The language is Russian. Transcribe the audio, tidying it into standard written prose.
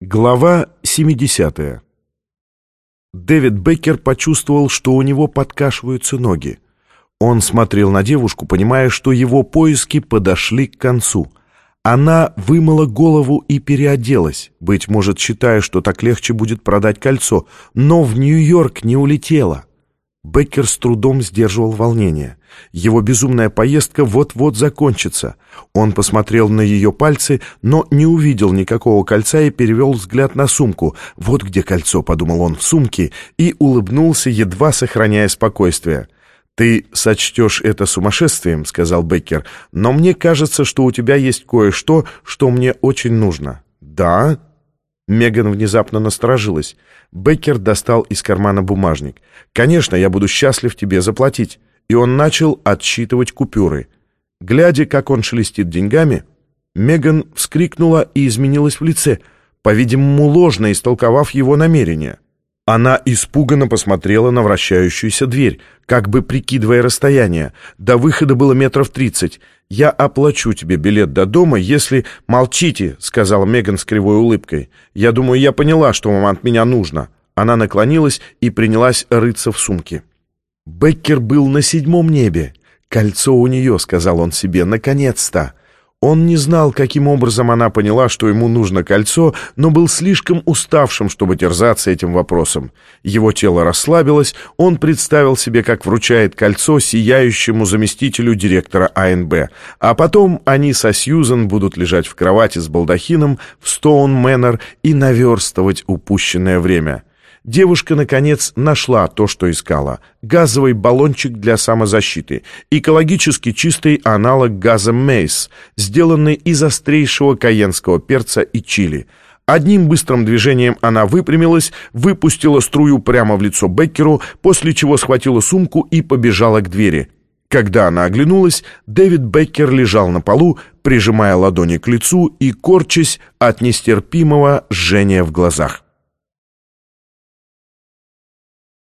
Глава 70. Дэвид Беккер почувствовал, что у него подкашиваются ноги. Он смотрел на девушку, понимая, что его поиски подошли к концу. Она вымыла голову и переоделась, быть может, считая, что так легче будет продать кольцо, но в Нью-Йорк не улетела. Беккер с трудом сдерживал волнение. Его безумная поездка вот-вот закончится. Он посмотрел на ее пальцы, но не увидел никакого кольца и перевел взгляд на сумку. «Вот где кольцо», — подумал он, — «в сумке», и улыбнулся, едва сохраняя спокойствие. «Ты сочтешь это сумасшествием», — сказал Беккер, — «но мне кажется, что у тебя есть кое-что, что мне очень нужно». «Да?» Меган внезапно насторожилась. Беккер достал из кармана бумажник. «Конечно, я буду счастлив тебе заплатить». И он начал отсчитывать купюры. Глядя, как он шелестит деньгами, Меган вскрикнула и изменилась в лице, по-видимому, ложно истолковав его намерения. Она испуганно посмотрела на вращающуюся дверь, как бы прикидывая расстояние. До выхода было 30 метров. «Я оплачу тебе билет до дома, если...» «Молчите», — сказала Меган с кривой улыбкой. «Я думаю, я поняла, что вам от меня нужно». Она наклонилась и принялась рыться в сумке. Беккер был на 7-м небе. «Кольцо у нее», — сказал он себе, — «наконец-то». Он не знал, каким образом она поняла, что ему нужно кольцо, но был слишком уставшим, чтобы терзаться этим вопросом. Его тело расслабилось, он представил себе, как вручает кольцо сияющему заместителю директора АНБ. А потом они со Сьюзен будут лежать в кровати с балдахином в Стоун-Мэннер и наверстывать упущенное время. Девушка, наконец, нашла то, что искала. Газовый баллончик для самозащиты. Экологически чистый аналог газа Мейс, сделанный из острейшего кайенского перца и чили. Одним быстрым движением она выпрямилась, выпустила струю прямо в лицо Беккеру, после чего схватила сумку и побежала к двери. Когда она оглянулась, Дэвид Беккер лежал на полу, прижимая ладони к лицу и корчась от нестерпимого жжения в глазах.